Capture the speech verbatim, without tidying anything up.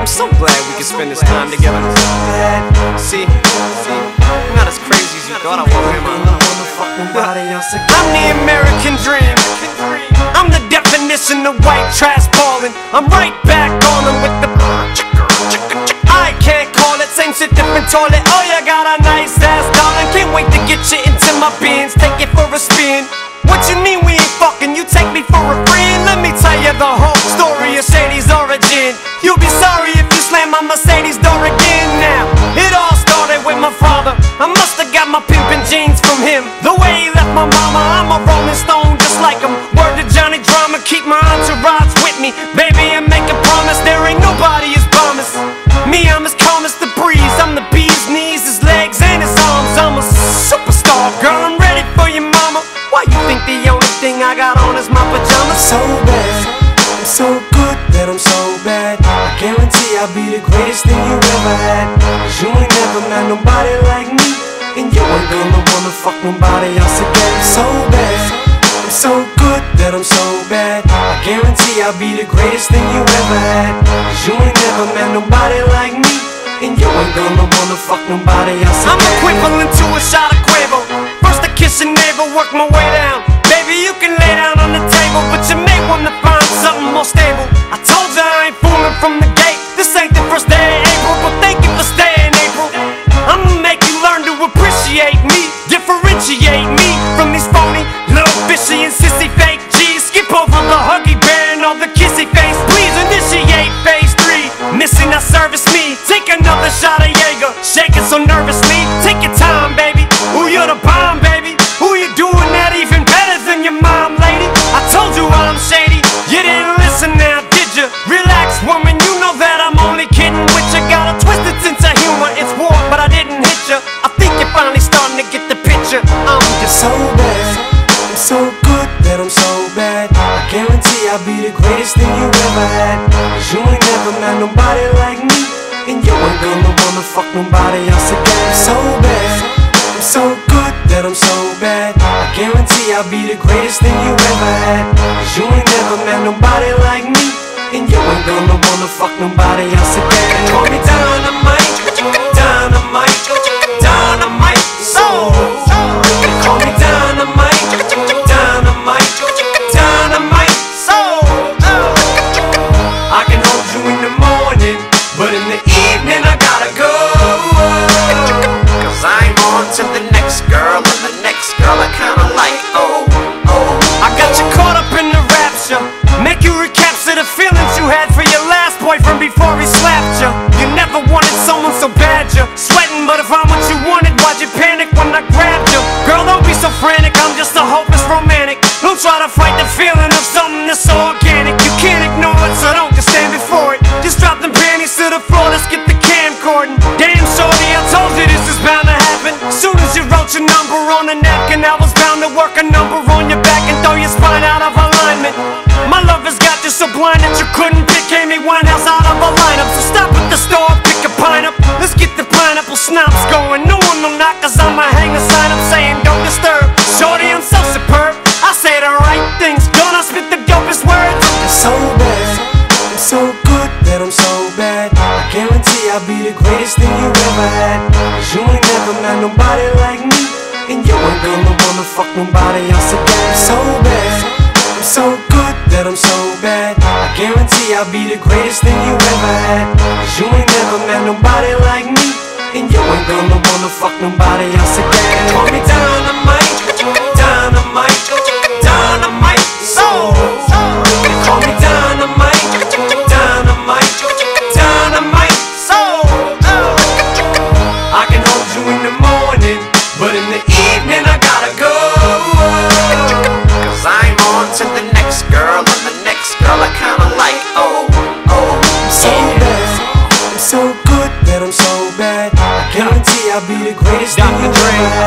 I'm so glad we could spend this time together. See, see, I'm not as crazy as you thought I was, am I? I'm the American dream. I'm the definition of white trash ballin'. I'm right back on them with the I can't call it, same shit, different toilet. Oh, you got a nice ass, darling. Can't wait to get you into my bins, take it for a spin. What you mean we ain't fucking? You take me for a friend? Let me tell you the whole story of Shady's origin. You'll be sorry if you slam my Mercedes door again. Now, it all started with my father. I must've got my pimpin' jeans from him. The way he left my mama, I'm a rolling stone just like him. Word to Johnny Drama, keep my entourage with me, baby, and make a promise there ain't nobody as promised. Me, I'm as calm as the breeze. I'm the bee's knees, his legs, and his arms. I'm a superstar, girl, I'm ready for you, mama. Why you think the only thing I got on is my pajamas? So bad, I'm so good that I'm so bad. I guarantee I'll be the greatest thing you ever had. Cause you ain't never met nobody like me, and you ain't gonna wanna fuck nobody else again. So bad, I'm so good that I'm so bad. I guarantee I'll be the greatest thing you ever had. Cause you ain't never met nobody like me, and you ain't gonna wanna fuck nobody else again. I'm equivalent to a shot of Quavo. First I kiss your neighbor, work my way down. Baby, you can lay down on the table, but you may wanna find something more stable. I told you I ain't fooling from the gate. This ain't the first day of April, but thank you for staying, April. I'ma make you learn to appreciate me, differentiate me from these phony, little fishy and sissy fake G's. Skip over the huggy bear and all the kissy face. Please initiate phase three. Missing, not service me. Take another shot of Jaeger, shaking so nervously. Take your time, baby. Ooh, you're the bomb, baby. Ooh, you doing that even better than your mom, lady. I told you I'm shady. You didn't listen now, did you? Relax, woman. You know that I'm only kidding with you. Got a twisted sense of humor. It's war, but I didn't hit you. I think you're finally starting to get the picture. I'm just so bad. I'm so good that I'm so bad. I guarantee I'll be the greatest thing you ever had. Cause you ain't never met nobody like me, and you ain't gonna wanna fuck nobody else again. So bad, I'm so good that I'm so bad. I guarantee I'll be the greatest thing you ever had. Cause you ain't never met nobody like me, and you ain't gonna wanna fuck nobody else again. Call me dynamite, dynamite, dynamite. So, call me dynamite, dynamite, dynamite. So, I can hold you in the morning, but in the evening I gotta go. Cause I'm on to the next girl, and the next girl I kinda like. Oh, oh. I got you caught up in the rapture. Make you recapture the feelings you had for your last boyfriend before he slapped you. You never wanted someone so bad you're sweating, but if I'm what you wanted, why'd you panic when I grabbed you? Girl, don't be so frantic, I'm just a hopeless romantic. Don't try to fight the feeling of something that's so organic. You can't ignore it, so don't just stand before it. Just drop them panties to the floor, let's get the camcording. Damn, shorty, I told you this is bound to happen. Soon as you wrote your number on a napkin, I was bound to work a number on your back and throw your spine out of alignment. My love has got you so blind that you couldn't pick Amy Winehouse out of a lineup. So stop at the store, pick a pine up. Let's get the pineapple schnapps going. No one will knock, cause I'ma hang a sign up saying don't disturb. Shorty, I'm so superb, I say the right things. Gonna spit the dopest words. I'm so bad, I'm so good that I'm so bad. I guarantee I'll be the greatest thing you ever had. Cause you ain't never met nobody like me, and you ain't gonna wanna fuck nobody else again. So bad, I'm so good that I'm so bad. I guarantee I'll be the greatest thing you ever had. Cause you ain't never met nobody like me, and you ain't gonna wanna fuck nobody else again. Call me dynamite, dynamite, dynamite. So, call me dynamite, dynamite, dynamite. So, I can hold you in the morning, but in the evening I gotta go. Cause I'm on to the next girl, and the next girl I kinda like. Oh, oh. I'm so bad, I'm so good that I'm so bad. I guarantee I'll be the greatest thing you ever had.